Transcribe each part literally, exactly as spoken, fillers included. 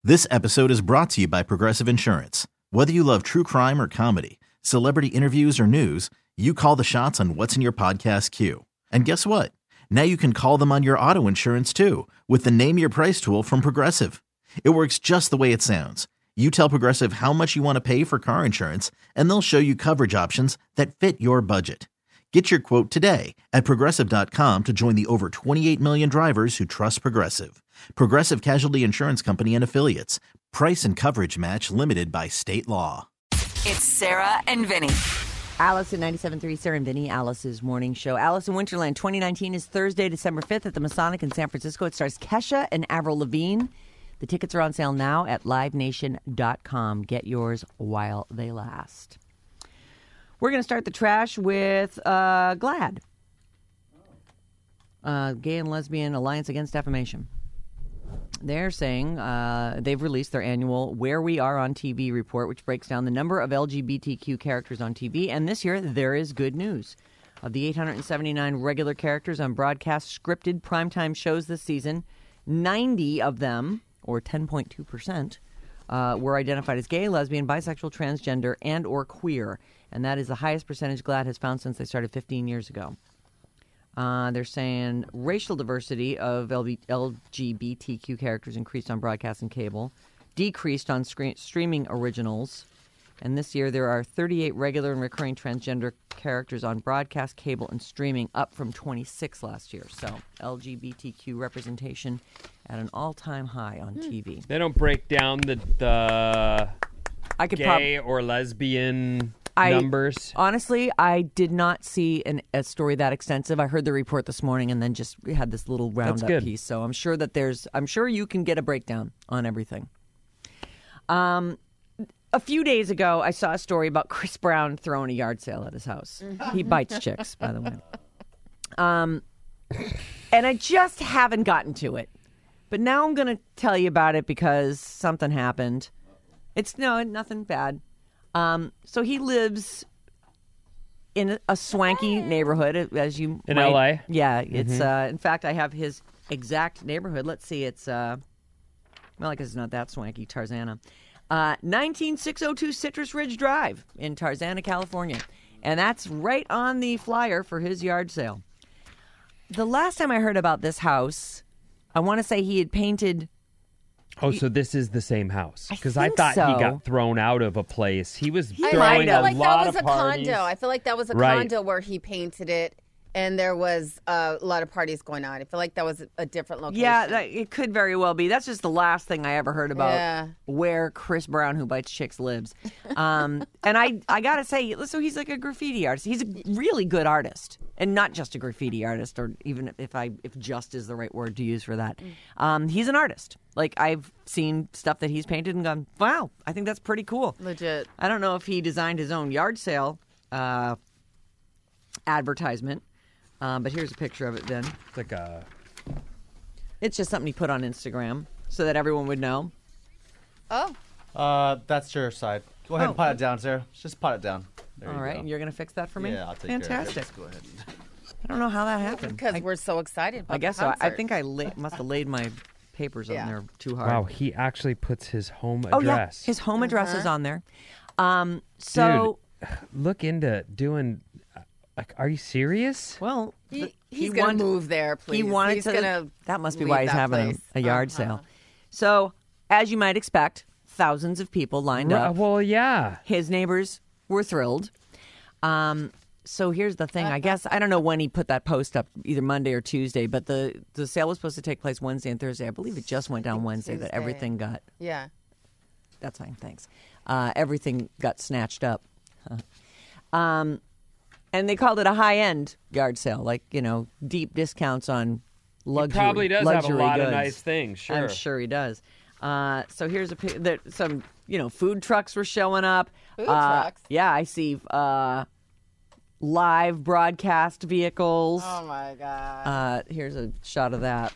This episode is brought to you by Progressive Insurance. Whether you love true crime or comedy, celebrity interviews or news, you call the shots on what's in your podcast queue. And guess what? Now you can call them on your auto insurance too with the Name Your Price tool from Progressive. It works just the way it sounds. You tell Progressive how much you want to pay for car insurance, and they'll show you coverage options that fit your budget. Get your quote today at Progressive dot com to join the over twenty-eight million drivers who trust Progressive. Progressive Casualty Insurance Company and Affiliates. Price and coverage match limited by state law. It's Sarah and Vinny. Alice in ninety-seven point three, Sarah and Vinny, Alice's morning show. Alice in Winterland twenty nineteen is Thursday, December fifth at the Masonic in San Francisco. It stars Kesha and Avril Lavigne. The tickets are on sale now at live nation dot com. Get yours while they last. We're going to start the trash with uh, GLAAD. Uh, Gay and Lesbian Alliance Against Defamation. They're saying uh, they've released their annual Where We Are on T V report, which breaks down the number of L G B T Q characters on T V. And this year, there is good news. Of the eight hundred seventy-nine regular characters on broadcast scripted primetime shows this season, ninety of them, or ten point two percent, uh, were identified as gay, lesbian, bisexual, transgender, and or queer. And that is the highest percentage GLAAD has found since they started fifteen years ago. Uh, they're saying racial diversity of L G B T Q characters increased on broadcast and cable, decreased on screen- streaming originals. And this year there are thirty-eight regular and recurring transgender characters on broadcast, cable, and streaming, up from twenty-six last year. So L G B T Q representation at an all-time high on T V. They don't break down the, the I could gay prob- or lesbian I, numbers. Honestly, I did not see an, a story that extensive. I heard the report this morning and then just had this little roundup piece. So I'm sure that there's, I'm sure you can get a breakdown on everything. Um, a few days ago, I saw a story about Chris Brown throwing a yard sale at his house. He bites chicks, by the way. Um, and I just haven't gotten to it. But now I'm going to tell you about it because something happened. It's no, nothing bad. Um, so he lives in a swanky neighborhood, as you in might, L A. Yeah, it's. Mm-hmm. Uh, in fact, I have his exact neighborhood. Let's see. It's uh, well, I guess it's not that swanky. Tarzana, uh, nineteen six oh two Citrus Ridge Drive in Tarzana, California, and that's right on the flyer for his yard sale. The last time I heard about this house, I want to say he had painted. Oh, so this is the same house? Because I I, think thought so. he got thrown out of a place. He was He throwing might a have. I feel like lot that was of a parties. condo. I feel like that was a Right. condo where he painted it, and there was uh, a lot of parties going on. I feel like that was a different location. Yeah, that, it could very well be. That's just the last thing I ever heard about Yeah. where Chris Brown, who bites chicks, lives. Um, and I, I gotta say, so he's like a graffiti artist. He's a really good artist, and not just a graffiti artist, or even if I, if just is the right word to use for that. Um, he's an artist. Like, I've seen stuff that he's painted and gone, wow, I think that's pretty cool. Legit. I don't know if he designed his own yard sale uh, advertisement, um, but here's a picture of it then. It's like a... It's just something he put on Instagram so that everyone would know. Oh. Uh, that's your side. Go ahead Oh. and pot it down, Sarah. Just pot it down. There All you right, go. and you're going to fix that for me? Yeah, I'll take Fantastic. care of it. Just go ahead. I don't know how that happened. Because I, we're so excited about I guess the so. I concert. think I la- must have laid my papers Yeah. on there too hard. Wow, he actually puts his home Oh, yeah. address. His home address is on there. Um, so, Look into doing... Like, are you serious? well, He, the- he's he going want- to move there, please. He wanted he's to. Gonna that must be leave why he's that having a, place. a yard Uh-huh. sale. So, as you might expect, thousands of people lined Ru- up. Well, yeah. His neighbors were thrilled. Um, so here's the thing. I guess I don't know when he put that post up, either Monday or Tuesday, but the, the sale was supposed to take place Wednesday and Thursday. I believe it just went down Wednesday that Tuesday. everything got. Yeah. That's fine, thanks. Uh, everything got snatched up. um, and they called it a high-end yard sale, like, you know, deep discounts on luxury. He probably does have a luxury lot goods. of nice things, sure. I'm sure he does. Uh, so here's a pic- there, some, you know, food trucks were showing up. Food Uh, trucks? Yeah, I see uh, live broadcast vehicles. Oh, my God. Uh, here's a shot of that.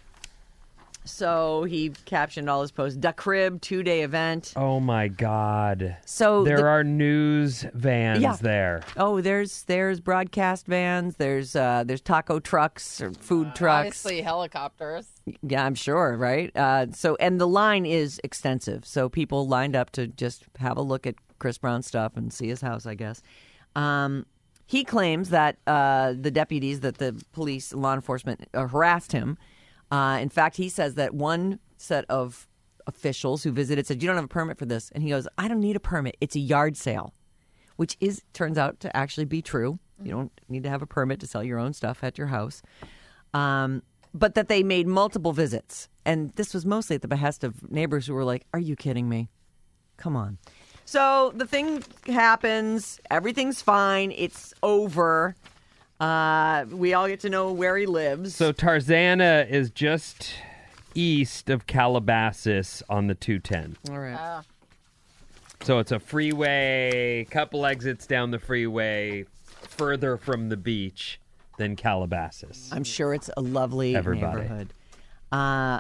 So he captioned all his posts, "Da Crib, two-day event." Oh, my God. So there the- are news vans Yeah. there. Oh, there's there's broadcast vans. There's uh, there's taco trucks or food trucks. Obviously, helicopters. Yeah, I'm sure, right? Uh, so, and the line is extensive. So people lined up to just have a look at Chris Brown's stuff and see his house, I guess. Um, he claims that uh, the deputies, that the police, law enforcement uh, harassed him. Uh, in fact, he says that one set of officials who visited said, "You don't have a permit for this." And he goes, "I don't need a permit. It's a yard sale," which is turns out to actually be true. You don't need to have a permit to sell your own stuff at your house. Um, but that they made multiple visits. And this was mostly at the behest of neighbors who were like, "Are you kidding me? Come on." So the thing happens. Everything's fine. It's over. Uh, we all get to know where he lives. So Tarzana is just east of Calabasas on the two ten. All right. Oh. So it's a freeway, couple exits down the freeway, further from the beach than Calabasas. I'm sure it's a lovely Everybody. neighborhood. Uh,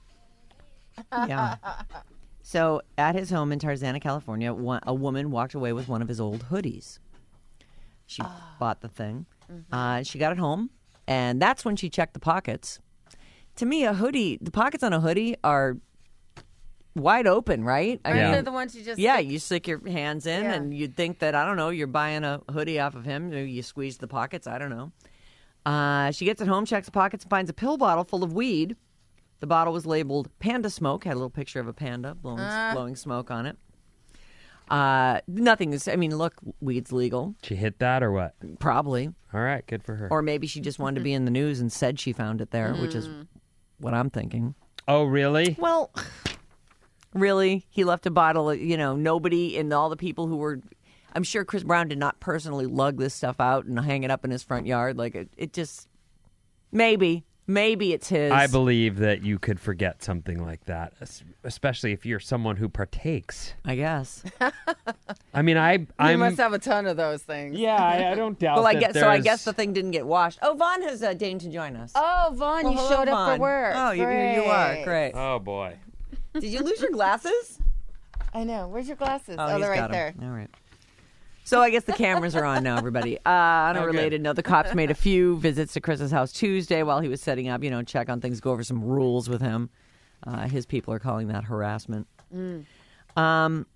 yeah. So at his home in Tarzana, California, one, a woman walked away with one of his old hoodies. She bought the thing. Uh, she got it home, and that's when she checked the pockets. To me, a hoodie, the pockets on a hoodie are wide open, right? I Aren't Yeah. they the ones you just Yeah, stick- you stick your hands in, Yeah. and you'd think that, I don't know, you're buying a hoodie off of him. You squeeze the pockets. I don't know. Uh, she gets it home, checks the pockets, and finds a pill bottle full of weed. The bottle was labeled Panda Smoke, had a little picture of a panda blowing, blowing smoke on it. Uh, nothing is, I mean, look, weed's legal, She hit that or what? probably. All right, good for her. Or maybe she just wanted to be in the news and said she found it there, which is what I'm thinking. Oh, really? Well, really? He left a bottle, you know, nobody and all the people who were, I'm sure Chris Brown did not personally lug this stuff out and hang it up in his front yard. Like, it, it just, maybe, maybe it's his. I believe that you could forget something like that, es- especially if you're someone who partakes. I guess. I mean, I, You I'm. must have a ton of those things. yeah, I, I don't doubt. Well, I that guess so. I there's- guess the thing didn't get washed. Oh, Vaughn has uh, deigned to join us. Oh, Vaughn, Well, you hello, showed up Vaughn. for work. Oh, you, here you are. Great. Great. Oh boy. Did you lose your glasses? I know. Where's your glasses? Oh, Oh, he's they're right got 'em. there. All right. So I guess the cameras are on now, everybody. Uh, on a Oh, good. related note, the cops made a few visits to Chris's house Tuesday while he was setting up, you know, check on things, go over some rules with him. Uh, his people are calling that harassment. Um,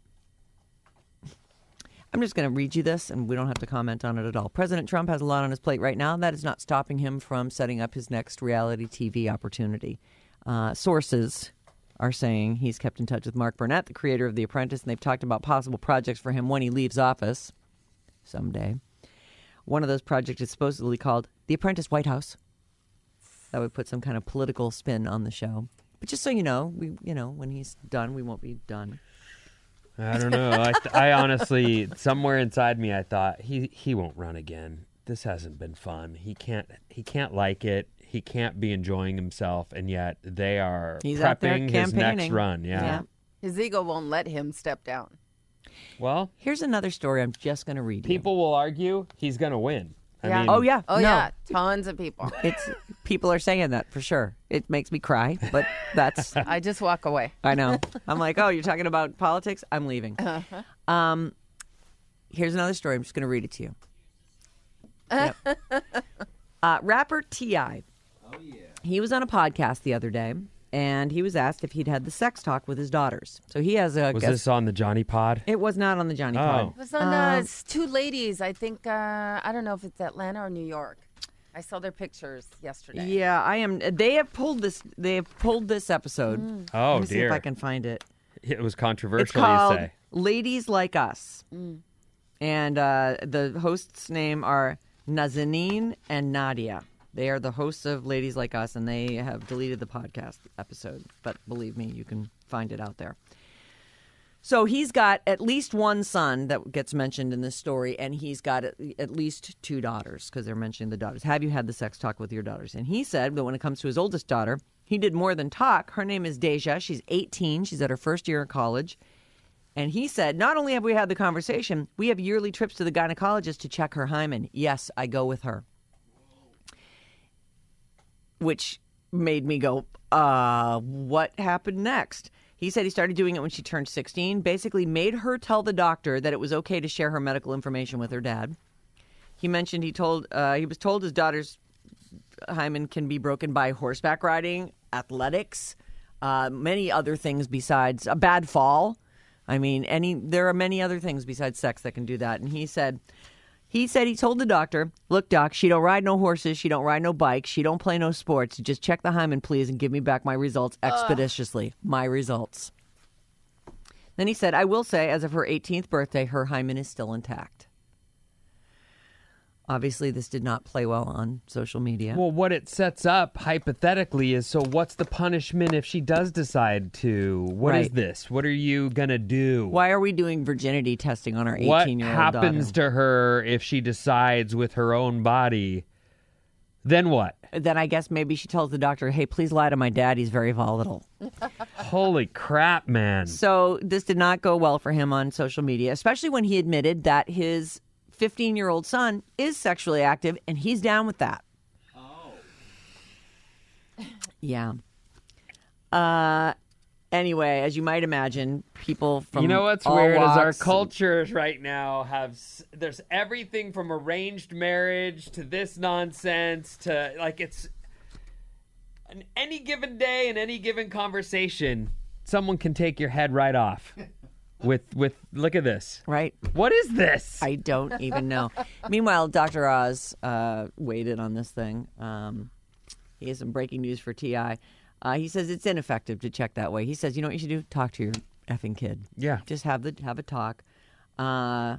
I'm just going to read you this, and we don't have to comment on it at all. President Trump has a lot on his plate right now. That is not stopping him from setting up his next reality T V opportunity. Uh, sources are saying he's kept in touch with Mark Burnett, the creator of The Apprentice, and they've talked about possible projects for him when he leaves office someday. One of those projects is supposedly called The Apprentice White House. That would put some kind of political spin on the show. But just so you know, we you know when he's done, we won't be done. I don't know. I, th- I honestly, somewhere inside me, I thought he he won't run again. This hasn't been fun. He can't. He can't like it. He can't be enjoying himself, and yet they are He's out there prepping his next campaigning. run. Yeah. Yeah. His ego won't let him step down. Well, Here's another story I'm just going to read you. people will argue he's going to win. I Yeah. mean, Oh, yeah. Oh, No. yeah. Tons of people. It's people are saying that for sure. It makes me cry, but that's I just walk away. I know. I'm like, oh, you're talking about politics? I'm leaving. Um, here's another story. I'm just going to read it to you. Yep. uh, rapper T I Oh yeah. He was on a podcast the other day, and he was asked if he'd had the sex talk with his daughters. So he has a. Was guest- this on the Johnny Pod? It was not on the Johnny Oh. Pod. It was on uh, it's two ladies. I think, uh, I don't know if it's Atlanta or New York. I saw their pictures yesterday. Yeah, I am. They have pulled this. They have pulled this episode. Oh Let me see dear, if I can find it. it was It's controversial. called You say? Ladies Like Us. And uh, the hosts' name are Nazanin and Nadia. They are the hosts of Ladies Like Us, and they have deleted the podcast episode. But believe me, you can find it out there. So he's got at least one son that gets mentioned in this story, and he's got at, at least two daughters, because they're mentioning the daughters. Have you had the sex talk with your daughters? And he said that when it comes to his oldest daughter, he did more than talk. Her name is Deja. She's eighteen. She's at her first year of college. And he said, not only have we had the conversation, we have yearly trips to the gynecologist to check her hymen. Yes, I go with her. Which made me go, uh, what happened next? He said he started doing it when she turned sixteen, basically made her tell the doctor that it was okay to share her medical information with her dad. He mentioned he told uh, he was told his daughters hymen can be broken by horseback riding, athletics, uh, many other things besides a bad fall. I mean, any there are many other things besides sex that can do that. And he said, he said he told the doctor, look, doc, she don't ride no horses, she don't ride no bikes, she don't play no sports. Just check the hymen, please, and give me back my results expeditiously. Ugh. My results. Then he said, I will say, as of her eighteenth birthday, her hymen is still intact. Obviously, this did not play well on social media. Well, what it sets up hypothetically is, so what's the punishment if she does decide to? What Right. is this? What are you going to do? Why are we doing virginity testing on our What eighteen-year-old happens daughter? to her if she decides with her own body? Then what? Then I guess maybe she tells the doctor, hey, please lie to my dad. He's very volatile. Holy crap, man. So this did not go well for him on social media, especially when he admitted that his fifteen-year-old son is sexually active, and he's down with that. Oh. Yeah. Uh. Anyway, as you might imagine, people from You know what's all weird is our walks- cultures right now have s- there's everything from arranged marriage to this nonsense to like it's on any given day in any given conversation someone can take your head right off with with look at this. Right. What is this? I don't even know. Meanwhile, Doctor Oz uh, weighed in on this thing. Um, he has some breaking news for T I. Uh, he says it's ineffective to check that way. He says, you know what you should do? Talk to your effing kid. Yeah. Just have the have a talk. Uh,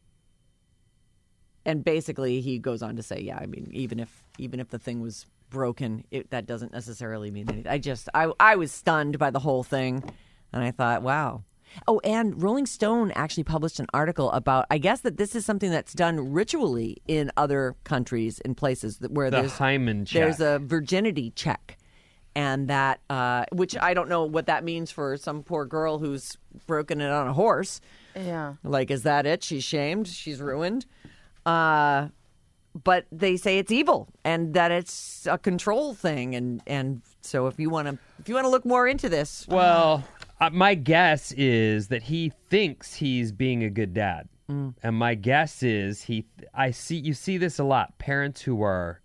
and basically, he goes on to say, yeah, I mean, even if even if the thing was broken, it, that doesn't necessarily mean anything. I just, I, I was stunned by the whole thing. And I thought, wow. Oh, and Rolling Stone actually published an article about, I guess that this is something that's done ritually in other countries and places that, where The there's, hymen check. there's a virginity check. And that, uh, which I don't know what that means for some poor girl who's broken it on a horse. Yeah. Like, is that it? She's shamed. She's ruined. Uh, but they say it's evil and that it's a control thing. And, and so if you want to, if you want to look more into this, Well, uh, my guess is that he thinks he's being a good dad. Mm. And my guess is he I see you see this a lot. Parents who are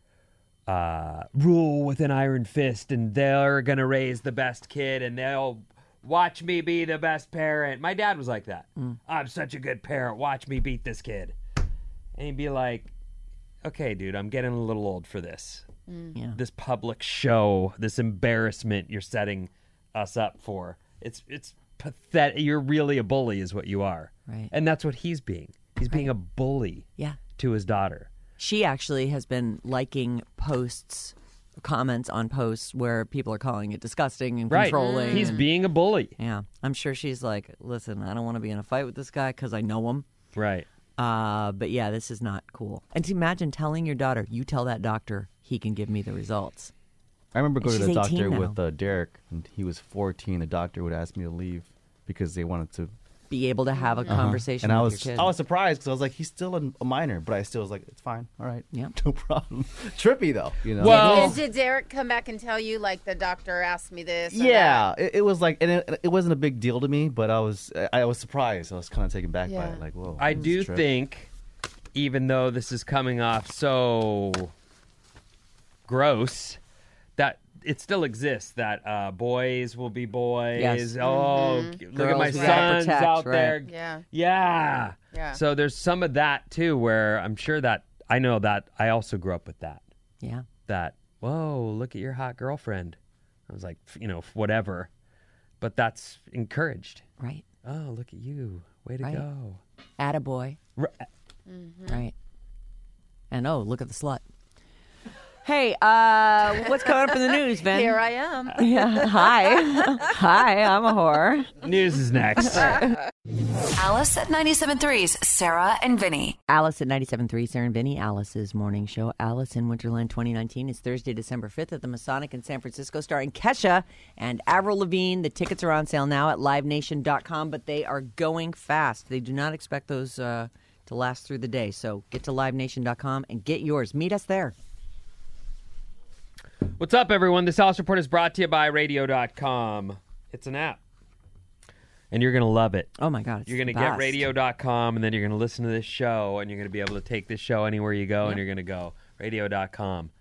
uh, rule with an iron fist and they're going to raise the best kid and they'll watch me be the best parent. My dad was like that. Mm. I'm such a good parent. Watch me beat this kid. And he'd be like, okay, dude, I'm getting a little old for this. yeah. This public show, this embarrassment you're setting us up for. It's it's pathetic. You're really a bully is what you are. Right. And that's what he's being. He's being a bully Yeah. to his daughter. She actually has been liking posts, comments on posts where people are calling it disgusting and Right. controlling. He's and- being a bully. yeah. I'm sure she's like, listen, I don't want to be in a fight with this guy because I know him. Right. Uh, but yeah, this is not cool. And to imagine telling your daughter, you tell that doctor, he can give me the results. I remember going to She's the eighteen doctor now. with uh, Derek, and he was fourteen. The doctor would ask me to leave because they wanted to. Be able to have a conversation And I with was your kid. I was surprised because I was like, he's still a, a minor, but I still was like, it's fine, all right, Yeah. no problem. Trippy though, you know. Well- And did Derek come back and tell you, like, the doctor asked me this? or yeah, it, it was like, and it, it wasn't a big deal to me, but I was I, I was surprised. I was kind of taken back by Yeah. it, like, whoa. I this do is a trip. think, even though this is coming off so gross, that it still exists that uh, boys will be boys. Yes. Oh, Mm-hmm. look Girls at my we gotta sons protect, out right. there. Yeah. Yeah. Yeah. So there's some of that too where I'm sure that I know that I also grew up with that. yeah. That, whoa, look at your hot girlfriend. I was like, you know, whatever. But that's encouraged. Right. Oh, look at you. Way to Right. go. Attaboy. R- Right. And oh, look at the slut. Hey, uh, what's coming up in the news, Ben? Here I am. Yeah. Hi. Hi, I'm a whore. News is next. Alice at ninety-seven point three's Sarah and Vinny. Alice at ninety-seven point three, Sarah and Vinny, Alice's morning show. Alice in Winterland twenty nineteen is Thursday, December fifth at the Masonic in San Francisco, starring Kesha and Avril Lavigne. The tickets are on sale now at live nation dot com, but they are going fast. They do not expect those uh, to last through the day. So get to live nation dot com and get yours. Meet us there. What's up, everyone? This Alice Report is brought to you by radio dot com. It's an app. And you're going to love it. Oh, my God. It's You're going to the get best. radio dot com, and then you're going to listen to this show, and you're going to be able to take this show anywhere you go, and you're going to go radio dot com.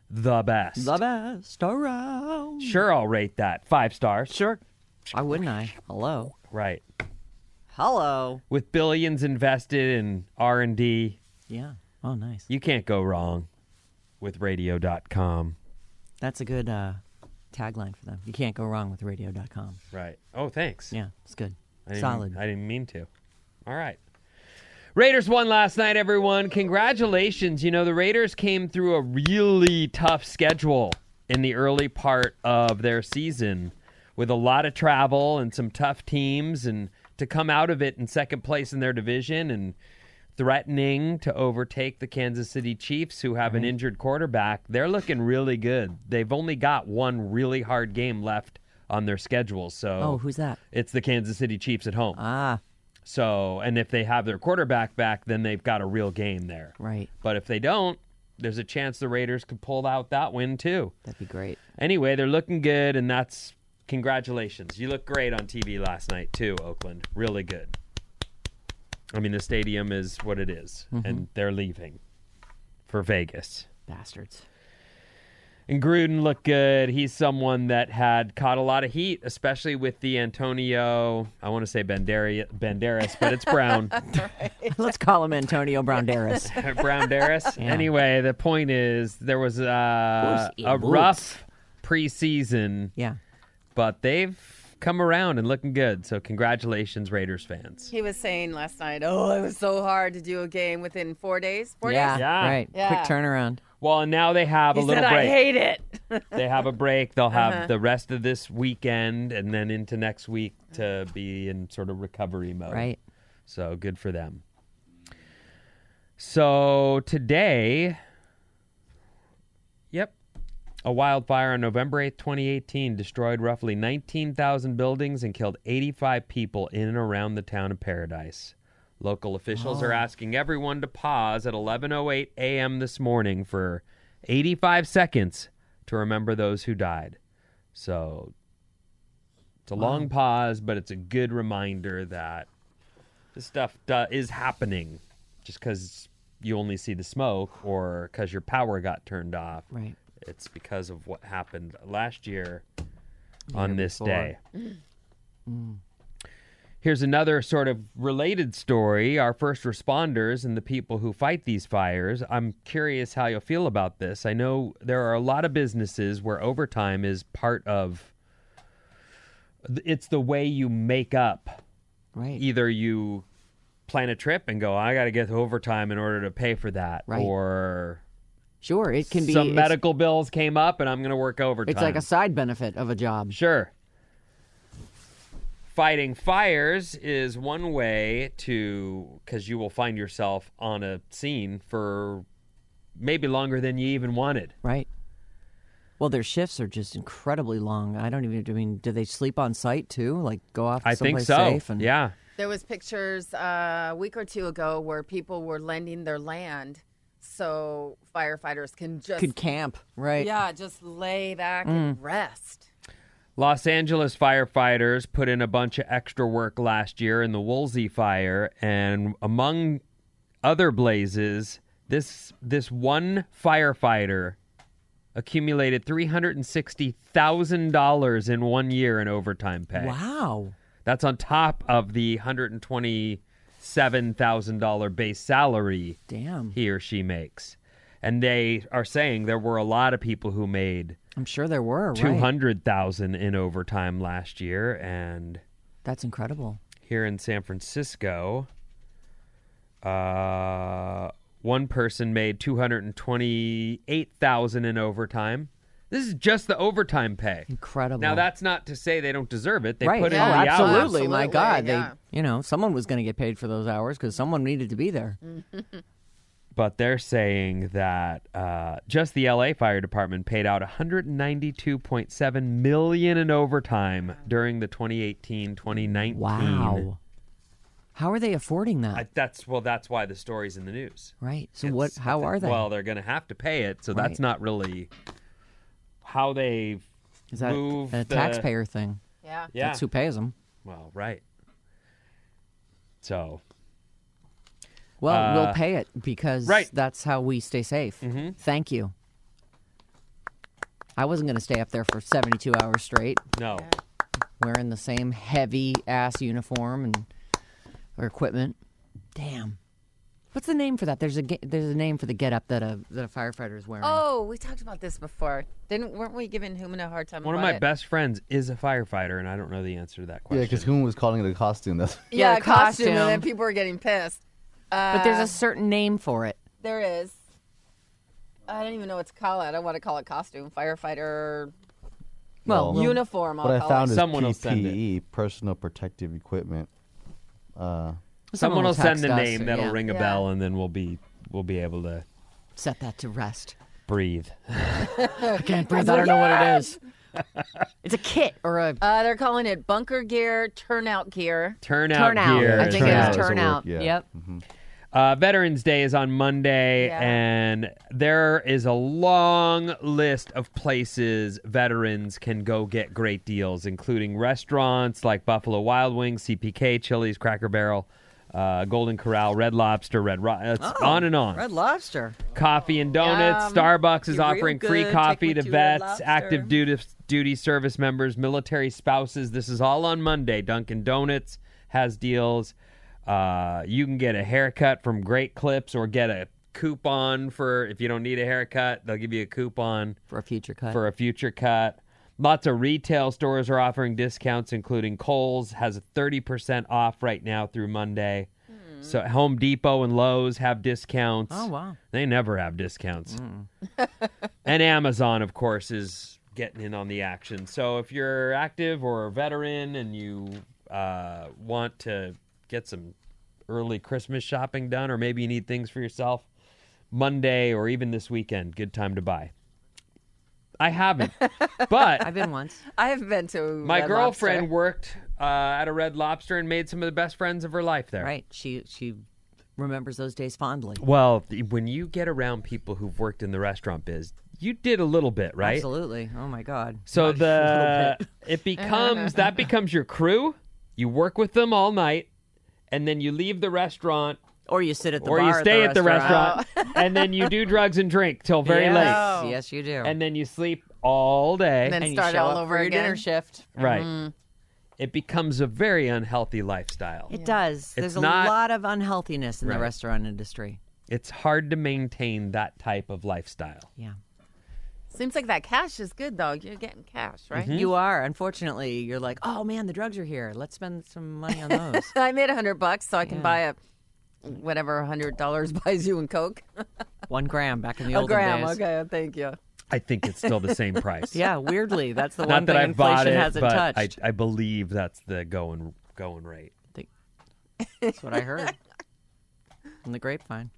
the best. The best around. Sure, I'll rate that five stars. Sure. Why wouldn't I? Hello. Right. Hello. With billions invested in R and D, Yeah. Oh, nice. you can't go wrong with radio dot com. That's a good uh, tagline for them. You can't go wrong with radio dot com. Right. Oh, thanks. Yeah, it's good. I didn't- Solid. I didn't mean to. All right. Raiders won last night, everyone. Congratulations. You know, the Raiders came through a really tough schedule in the early part of their season with a lot of travel and some tough teams, and to come out of it in second place in their division and threatening to overtake the Kansas City Chiefs, who have an injured quarterback. They're looking really good. They've only got one really hard game left on their schedule. So Oh, who's that? it's the Kansas City Chiefs at home. Ah, So, and if they have their quarterback back, then they've got a real game there. right. But if they don't, there's a chance the Raiders could pull out that win too. That'd be great. Anyway, they're looking good, and that's congratulations. You look great on T V last night too, Oakland. Really good. I mean, the stadium is what it is, and they're leaving for Vegas. Bastards. And Gruden looked good. He's someone that had caught a lot of heat, especially with the Antonio, I want to say Bandera, Banderas, but it's Brown. Let's call him Antonio Brownderis. Brownderis. Yeah. Anyway, the point is there was uh, Puss in a boots. rough preseason, Yeah. but they've come around and looking good. So congratulations, Raiders fans. He was saying last night, oh, it was so hard to do a game within four days. Four yeah. days? Yeah. Right. Yeah. Quick turnaround. Well, and now they have He a little said, break. I hate it. They have a break. They'll have Uh-huh. the rest of this weekend and then into next week to be in sort of recovery mode. Right. So good for them. So today, yep, a wildfire on November eighth, twenty eighteen destroyed roughly nineteen thousand buildings and killed eighty-five people in and around the town of Paradise. Local officials are asking everyone to pause at eleven oh eight a.m. this morning for eighty-five seconds to remember those who died. So it's a long pause, but it's a good reminder that this stuff do- is happening just because you only see the smoke or because your power got turned off. Right. It's because of what happened last year on year this before. day. Here's another sort of related story. Our first responders and the people who fight these fires. I'm curious how you'll feel about this. I know there are a lot of businesses where overtime is part of, it's the way you make up. Right. Either you plan a trip and go, I got to get to overtime in order to pay for that. Right. Or Sure. It can be. some it's- medical bills came up and I'm going to work overtime. It's like a side benefit of a job. Sure. Fighting fires is one way to, because you will find yourself on a scene for maybe longer than you even wanted. Right. Well, their shifts are just incredibly long. I don't even. I mean, do they sleep on site too? Like go off I think someplace so. safe? And, Yeah. There was pictures uh, a week or two ago where people were lending their land so firefighters can just Could camp. Right. yeah, just lay back and rest. Los Angeles firefighters put in a bunch of extra work last year in the Woolsey fire, and among other blazes, this this one firefighter accumulated three hundred sixty thousand dollars in one year in overtime pay. Wow. That's on top of the one hundred twenty-seven thousand dollars base salary Damn. he or she makes. And they are saying there were a lot of people who made I'm sure there were. two Right. hundred thousand dollars in overtime last year. And That's incredible. here in San Francisco, uh, one person made two hundred twenty-eight thousand dollars in overtime. This is just the overtime pay. Incredible. Now, that's not to say they don't deserve it. They right. put in oh, the hours. absolutely. My Absolutely, God. yeah. They, you know, someone was going to get paid for those hours because someone needed to be there. But they're saying that uh, just the L A Fire Department paid out one hundred ninety-two point seven million dollars in overtime during the twenty eighteen twenty nineteen. Wow. How are they affording that? I, that's well. That's why the story's in the news. right. So what? It's- How are they? Well, they're going to have to pay it, so Right. that's not really how they Is that move a the- taxpayer thing? Yeah. Yeah. That's who pays them. Well, right. So Well, Uh, we'll pay it because right. that's how we stay safe. Mhm. Thank you. I wasn't going to stay up there for seventy-two hours straight, No. wearing the same heavy ass uniform and or equipment. Damn. What's the name for that? There's a ge- there's a name for the getup that a that a firefighter is wearing. Oh, we talked about this before. Didn't weren't we giving Human a hard time One of about my it? best friends is a firefighter, and I don't know the answer to that Yeah, question. because Hoon was calling it a costume. That's Yeah, Yeah, a costume, costume. and then people were getting pissed. Uh, But there's a certain name for it. there is. I don't even know what to call it. I don't want to call it costume. Firefighter Well, Well, uniform. I'll what I call found it. is Someone will send P P E, personal protective equipment. Uh, Someone will send the text us, name or- that'll yeah. ring a Yeah. bell, and then we'll be we'll be able to Set that to rest. breathe. I can't breathe. I don't know what it is. It's a kit or a Uh, they're calling it bunker gear, turnout gear. Turnout, turnout. gear. I think turnout it's is a word, turnout. yeah. Yep. Uh, Veterans Day is on Monday, Yeah. and there is a long list of places veterans can go get great deals, including restaurants like Buffalo Wild Wings, C P K, Chili's, Cracker Barrel, uh, Golden Corral, Red Lobster, Red Ro- It's on and on. Red Lobster. Coffee and donuts. Yum. Starbucks is You're real offering free good. coffee Take to me to Red vets, Lobster. active duty, duty service members, military spouses. This is all on Monday. Dunkin' Donuts has deals. Uh, you can get a haircut from Great Clips or get a coupon for if you don't need a haircut. They'll give you a coupon For a future cut. for a future cut. Lots of retail stores are offering discounts, including Kohl's has a thirty percent off right now through Monday. So Home Depot and Lowe's have discounts. Oh, wow. They never have discounts. And Amazon, of course, is getting in on the action. So if you're active or a veteran and you uh, want to get some early Christmas shopping done, or maybe you need things for yourself, Monday or even this weekend, good time to buy. I haven't, but I've been once. I have been to my Red girlfriend Lobster. worked uh, at a Red Lobster and made some of the best friends of her life there. Right. She she remembers those days fondly. Well, th- when you get around people who've worked in the restaurant biz, you did a little bit, right? Absolutely. Oh my God. So Gosh, a the little bit. it becomes that becomes your crew. You work with them all night, and then you leave the restaurant, Or you sit at the or bar you stay at the restaurant. and then you do drugs and drink till very yes. late, Yes, you do. and then you sleep all day. And then And you start show all up over for your again. dinner shift. right. It becomes a very unhealthy lifestyle. It does. There's a not- lot of unhealthiness in Right. the restaurant industry. It's hard to maintain that type of lifestyle. Yeah. Seems like that cash is good though. You're getting cash, right? Mm-hmm. You are. Unfortunately, you're like, oh man, the drugs are here. Let's spend some money on those. I made a hundred bucks, so I can Yeah. buy a whatever a hundred dollars buys you in Coke. One gram back in the A olden gram. days. Okay, thank you. I think it's still the same price. Yeah, weirdly, that's the Not one that thing I've inflation bought it, hasn't but touched. I, I believe that's the going going rate. Think- That's what I heard in the grapevine.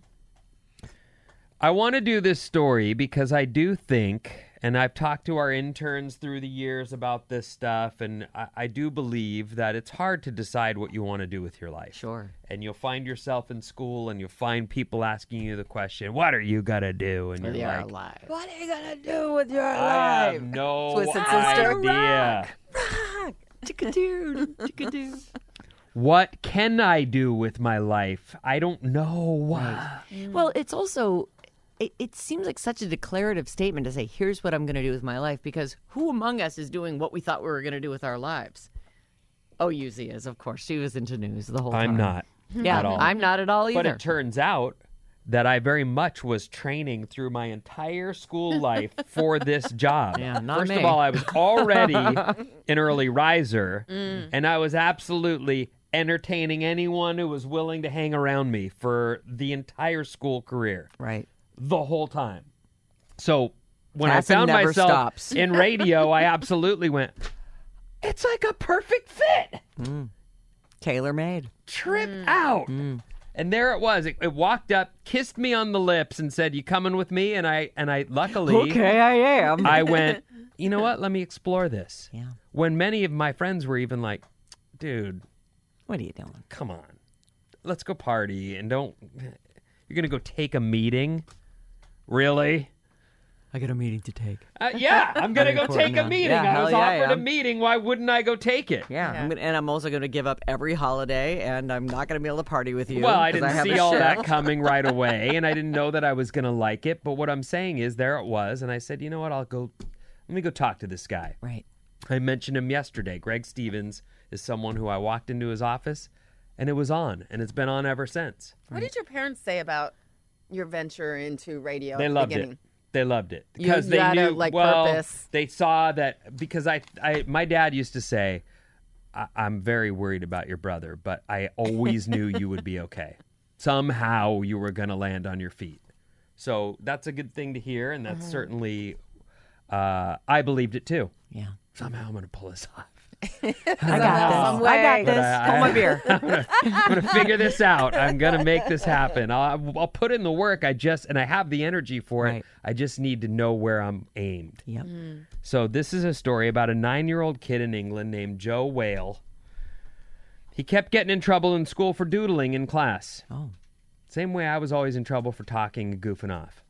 I want to do this story because I do think, and I've talked to our interns through the years about this stuff, and I, I do believe that it's hard to decide what you want to do with your life. Sure. And you'll find yourself in school, and you'll find people asking you the question, "What are you gonna do?" And With you're your like, life. What are you gonna do with your "I life? have no Twisted Sister? idea. Chickadoo, chickadoo. What can I do with my life? I don't know." Well, it's also, it, it seems like such a declarative statement to say, here's what I'm going to do with my life, because who among us is doing what we thought we were going to do with our lives? Oh, Yuzi is, of course. She was into news the whole time. I'm not. Yeah, at all. I'm not at all either. But it turns out that I very much was training through my entire school life for this job. Yeah, not First me. of all, I was already an early riser, and I was absolutely entertaining anyone who was willing to hang around me for the entire school career, Right. the whole time. So when Casting I found never myself stops. in radio, I absolutely went, it's like a perfect fit. Tailor made. Trip out. And there it was. It, it walked up, kissed me on the lips, and said, "You coming with me?" And I and I luckily I am. I went, "You know what? Let me explore this." Yeah. When many of my friends were even like, "Dude, What are you doing? come on. Let's go party and don't you're going to go take a meeting?" Really? I got a meeting to take. Uh, yeah, I'm going to go take a meeting. Yeah, I was hell yeah, offered I a am. meeting. Why wouldn't I go take it? Yeah, I'm gonna, and I'm also going to give up every holiday, and I'm not going to be able to party with you. Well, I 'cause didn't have see a all shift. that coming right away, and I didn't know that I was going to like it. But what I'm saying is, there it was, and I said, you know what? I'll go. Let me go talk to this guy. Right. I mentioned him yesterday. Greg Stevens is someone who I walked into his office, and it was on, and it's been on ever since. What did your parents say about your venture into radio? They at the loved beginning? it. They loved it You- because you they had a, knew. like, well, purpose. they saw that because I, I, my dad used to say, I, "I'm very worried about your brother, but I always knew you would be okay. Somehow you were going to land on your feet." So that's a good thing to hear, and that's certainly, uh, I believed it too. Yeah. Somehow I'm going to pull this off. I got Some this. I got way. this. But I- Hold I- my beer. I'm going to figure this out. I'm going to make this happen. I'll, I'll put in the work. I just, and I have the energy for it. Right. I just need to know where I'm aimed. Yep. So this is a story about a nine-year-old kid in England named Joe Whale. He kept getting in trouble in school for doodling in class. Oh. Same way I was always in trouble for talking and goofing off.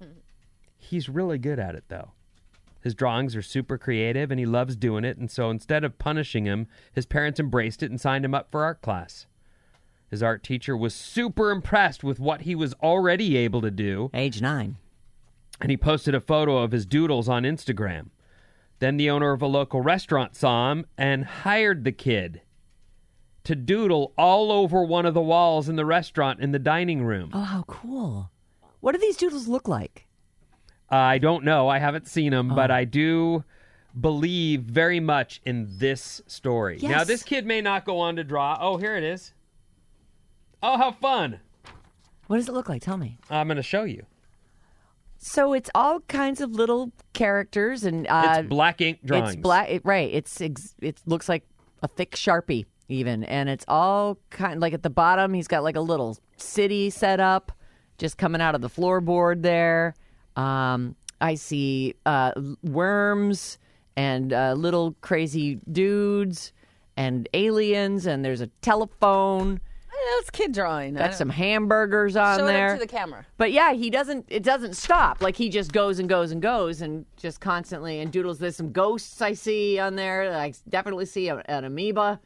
He's really good at it, though. His drawings are super creative, and he loves doing it, and so instead of punishing him, his parents embraced it and signed him up for art class. His art teacher was super impressed with what he was already able to do, Age nine. and he posted a photo of his doodles on Instagram. Then the owner of a local restaurant saw him and hired the kid to doodle all over one of the walls in the restaurant in the dining room. Oh, how cool. What do these doodles look like? I don't know. I haven't seen him, but I do believe very much in this story. Now, Yes. this kid may not go on to draw. Oh, here it is. Oh, how fun. What does it look like? Tell me. I'm going to show you. So it's all kinds of little characters, and uh, It's black ink drawings. It's black, it, right? It's ex, it looks like a thick Sharpie, even, and it's all kind like at the bottom. He's got like a little city set up, just coming out of the floorboard there. Um, I see uh, worms and uh, little crazy dudes and aliens, and there's a telephone. I know it's kid drawing. I Got don't- some hamburgers on Show it there. up to the camera. But yeah, he doesn't. It doesn't stop. Like he just goes and goes and goes and just constantly and doodles. There's some ghosts I see on there. I definitely see a, an amoeba.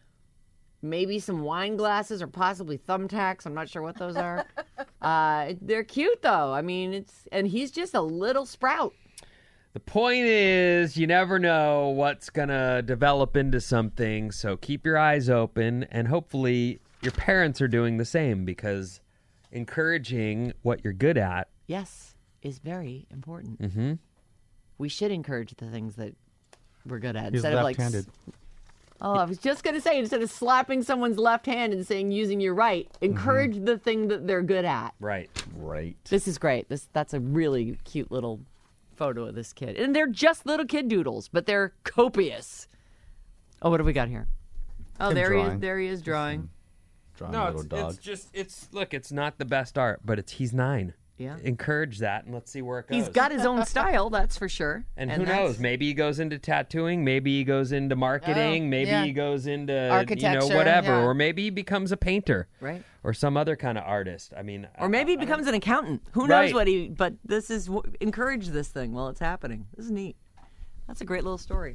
Maybe some wine glasses or possibly thumbtacks. I'm not sure what those are. uh, they're cute though. I mean, it's and he's just a little sprout. The point is, you never know what's going to develop into something, so keep your eyes open, and hopefully your parents are doing the same, because encouraging what you're good at. Yes, is very important. Mm-hmm. We should encourage the things that we're good at He's instead of like. left-handed. Oh, I was just going to say, instead of slapping someone's left hand and saying using your right, encourage the thing that they're good at. Right. Right. This is great. This That's a really cute little photo of this kid. And they're just little kid doodles, but they're copious. Oh, what do we got here? Oh, Him there he is. drawing. There he is drawing. Drawing No, a it's, little dog. it's just, it's, look, it's not the best art, but it's he's nine. Yeah. Encourage that, and let's see where it goes. He's got his own style, that's for sure. And, who that's- knows? Maybe he goes into tattooing. Maybe he goes into marketing. Oh, maybe yeah. he goes into you know Architecture, whatever. yeah. Or maybe he becomes a painter, Right. or some other kind of artist. I mean, Or maybe he becomes an accountant. Who knows Right. what he, but this is, encourage this thing while it's happening. This is neat. That's a great little story.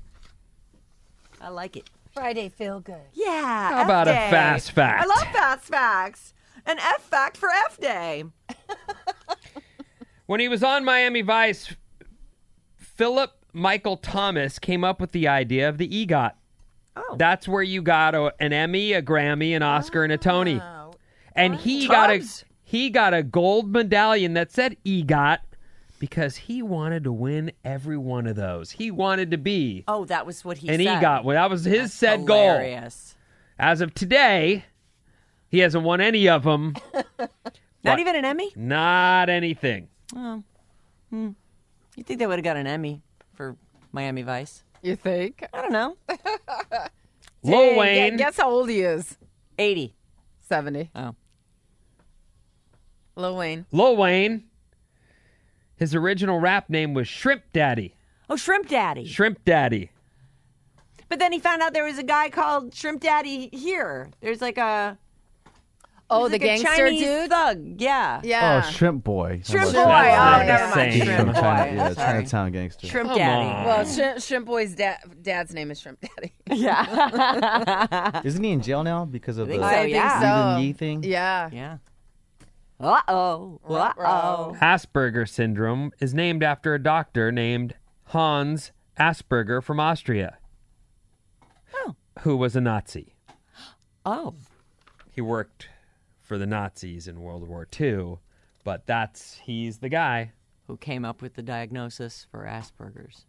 I like it. Friday feel good. Yeah. How about a F-Day. fast fact? I love fast facts. An F fact for F Day. When he was on Miami Vice, Philip Michael Thomas came up with the idea of the EGOT. Oh. That's where you got a, an Emmy, a Grammy, an Oscar, and a Tony. Oh, And he got a Tubbs? he got a gold medallion that said EGOT because he wanted to win every one of those. He wanted to be Oh, that was what he an said. EGOT. Well, that was his That's said goal. hilarious. As of today, he hasn't won any of them. Not What? even an Emmy? Not anything. You think they would have got an Emmy for Miami Vice? you think? I don't know. Lil Dang, Wayne. gu- Guess how old he is? eighty. seventy. Oh. Lil Wayne. Lil Wayne. His original rap name was Shrimp Daddy. Oh, Shrimp Daddy. Shrimp Daddy. But then he found out there was a guy called Shrimp Daddy here. There's like a... Oh, He's the like a gangster Chinese dude? thug. Yeah. Yeah. Oh, Shrimp Boy. Shrimp How Boy. about Oh, that? That's never the mind. same. Shrimp Boy. China, yeah, Sorry. Chinatown gangster. Shrimp Come Daddy. on. Well, Shrimp, Shrimp Boy's dad, dad's name is Shrimp Daddy. Yeah. Isn't he in jail now because of I think the so, I think yeah. so. Even Ye thing? Yeah. Yeah. Uh oh. Uh oh. Asperger syndrome is named after a doctor named Hans Asperger from Austria, Oh. who was a Nazi. Oh. He worked for the Nazis in World War Two, but that's he's the guy. Who came up with the diagnosis for Asperger's?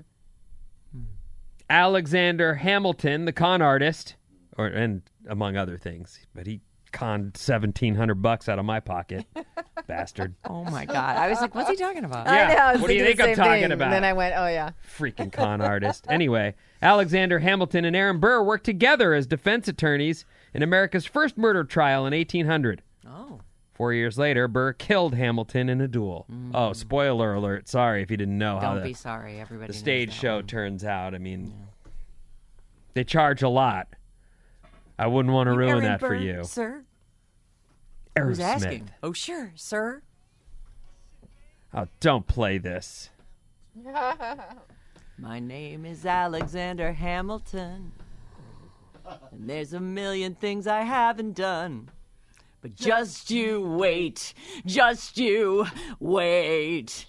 Alexander Hamilton, the con artist, or and among other things, but he conned seventeen hundred bucks out of my pocket, bastard. Oh my God! I was like, what's he talking about? Yeah. I know. I was What do you thinking think the I'm same talking thing. about? And then I went, oh, yeah. Freaking con artist. Anyway, Alexander Hamilton and Aaron Burr worked together as defense attorneys in America's first murder trial in eighteen hundred. Oh. Four years later, Burr killed Hamilton in a duel. Oh, spoiler alert. Sorry if you didn't know how Don't the, be sorry, everybody. the knows stage that show one. turns out. I mean, they charge a lot. I wouldn't want to ruin Aaron that for Burr, you. sir. Who's Aerosmith. asking? Oh, sure, sir. Oh, don't play this. My name is Alexander Hamilton, and there's a million things I haven't done. But just you wait, just you wait.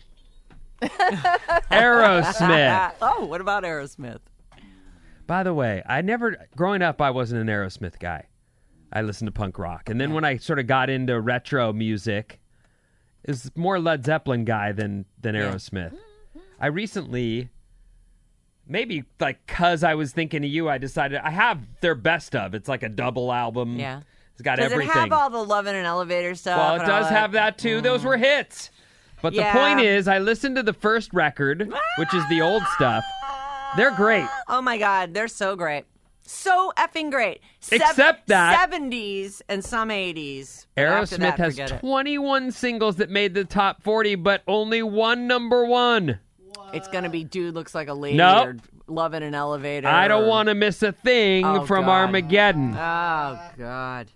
Aerosmith. Oh, what about Aerosmith? By the way, I never, growing up, I wasn't an Aerosmith guy. I listened to punk rock. And then when I sort of got into retro music, it was more Led Zeppelin guy than, than Yeah. Aerosmith. I recently, maybe like because I was thinking of you, I decided I have their best of. It's like a double album. Yeah. It's got Does everything. it have all the Love in an Elevator stuff? well, it and all does have that too. Those were hits. But Yeah. the point is, I listened to the first record, which is the old stuff. They're great. Oh my God, they're so great. So effing great. Sev- Except that- seventies and some eighties. But after Aerosmith that, has forget it. twenty-one singles that made the top forty, but only one number one. It's gonna be Dude Looks Like a Lady Nope. or Love in an Elevator. I don't or- want to miss a thing Oh, from God. Armageddon. Oh God.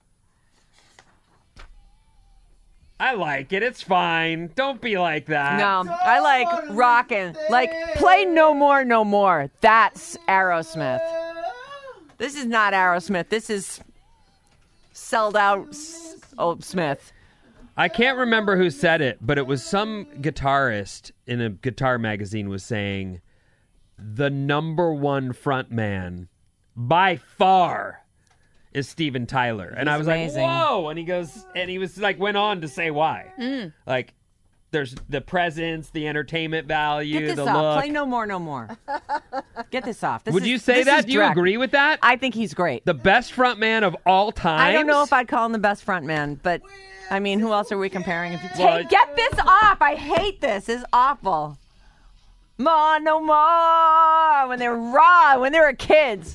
I like it. It's fine. Don't be like that. No, I like rockin'. Like play No More, No More. That's Aerosmith. This is not Aerosmith. This is sold out S- oh Smith. I can't remember who said it, but it was some guitarist in a guitar magazine was saying the number one front man by far is Steven Tyler. And He's I was amazing. like, whoa. And he goes, and he was like, went on to say why. Mm. Like, there's the presence, the entertainment value, Get this the off. look. Play No More, No More. Get this off. This Would is- you say this that? is Do you direct. agree with that? I think he's great. The best front man of all time. I don't know if I'd call him the best front man, but I mean, who else are we comparing? If you Well, hey, get this off! I hate this. It's awful. More, no more. When they're raw, when they were kids.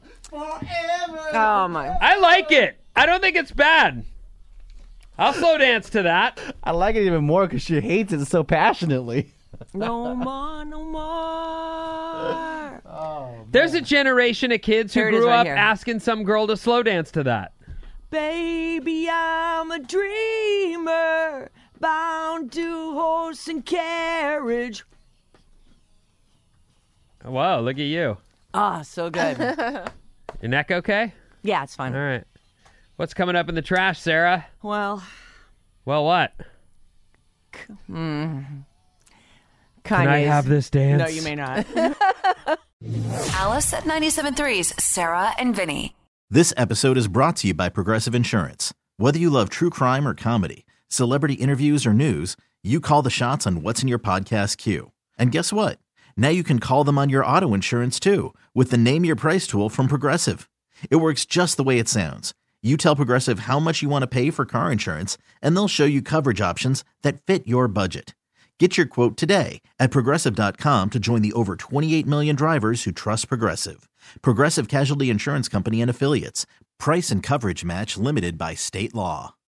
Oh my! I like it. I don't think it's bad. I'll slow dance to that. I like it even more because she hates it so passionately. No more, no more. There's a generation of kids who Here it is grew right up here. asking some girl to slow dance to that. Baby, I'm a dreamer, bound to horse and carriage. Whoa, look at you. Ah, so good. Your neck okay? Yeah, it's fine. All right. What's coming up in the trash, Sarah? Well, Well, what? Kanye's. Can I have this dance? No, you may not. Alice at ninety-seven point three's Sarah and Vinny. This episode is brought to you by Progressive Insurance. Whether you love true crime or comedy, celebrity interviews or news, you call the shots on what's in your podcast queue. And guess what? Now you can call them on your auto insurance too with the Name Your Price tool from Progressive. It works just the way it sounds. You tell Progressive how much you want to pay for car insurance, and they'll show you coverage options that fit your budget. Get your quote today at Progressive dot com to join the over twenty-eight million drivers who trust Progressive. Progressive Casualty Insurance Company and Affiliates. Price and coverage match limited by state law.